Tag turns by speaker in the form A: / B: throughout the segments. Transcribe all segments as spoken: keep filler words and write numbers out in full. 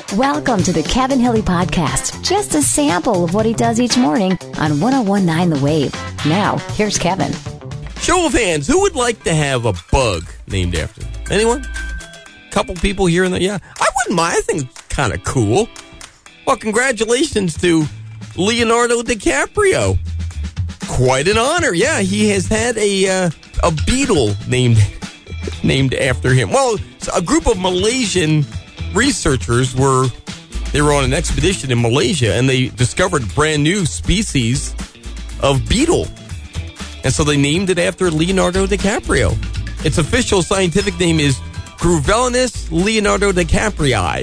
A: Welcome to the Kevin Hilly Podcast. Just a sample of what he does each morning on one oh one point nine The Wave. Now, here's Kevin.
B: Show of hands, who would like to have a bug named after them? Anyone? Couple people here and there? Yeah, I wouldn't mind. I think it's kind of cool. Well, congratulations to Leonardo DiCaprio. Quite an honor. Yeah, he has had a uh, a beetle named named after him. Well, a group of Malaysian researchers were they were on an expedition in Malaysia, and they discovered a brand new species of beetle. And so they named it after Leonardo DiCaprio. Its official scientific name is Gruvelinus Leonardo DiCaprii.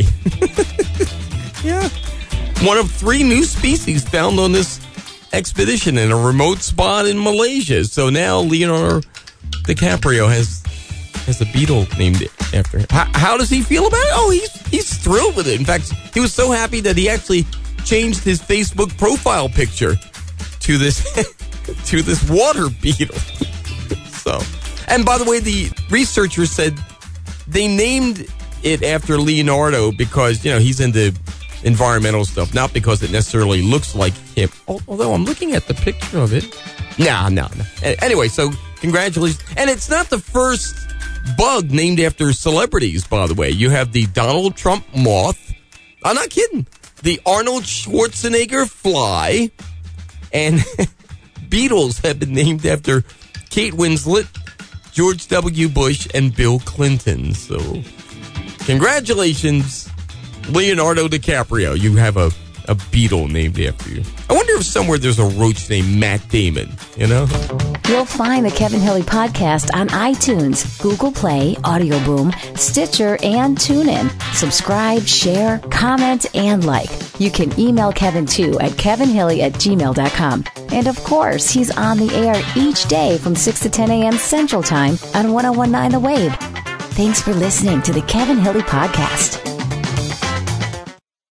B: Yeah. One of three new species found on this expedition in a remote spot in Malaysia. So now Leonardo DiCaprio has has a beetle named after him. How, how does he feel about it? Oh, he's he's thrilled with it. In fact, he was so happy that he actually changed his Facebook profile picture to this to this water beetle. So, and by the way, the researchers said they named it after Leonardo because, you know, he's into environmental stuff, not because it necessarily looks like him. Although I'm looking at the picture of it. Nah, no, no. Anyway, so congratulations. And it's not the first bug named after celebrities, by the way. You have the Donald Trump moth. I'm not kidding. The Arnold Schwarzenegger fly. And beetles have been named after Kate Winslet, George W. Bush, and Bill Clinton. So, congratulations, Leonardo DiCaprio. You have a, a beetle named after you. I wonder if somewhere there's a roach named Matt Damon, you know?
A: You'll find the Kevin Hilly Podcast on iTunes, Google Play, Audio Boom, Stitcher, and TuneIn. Subscribe, share, comment, and like. You can email Kevin, too, at kevinhilly at gmail dot com. And, of course, he's on the air each day from six to ten a.m. Central Time on one oh one point nine The Wave. Thanks for listening to the Kevin Hilly Podcast.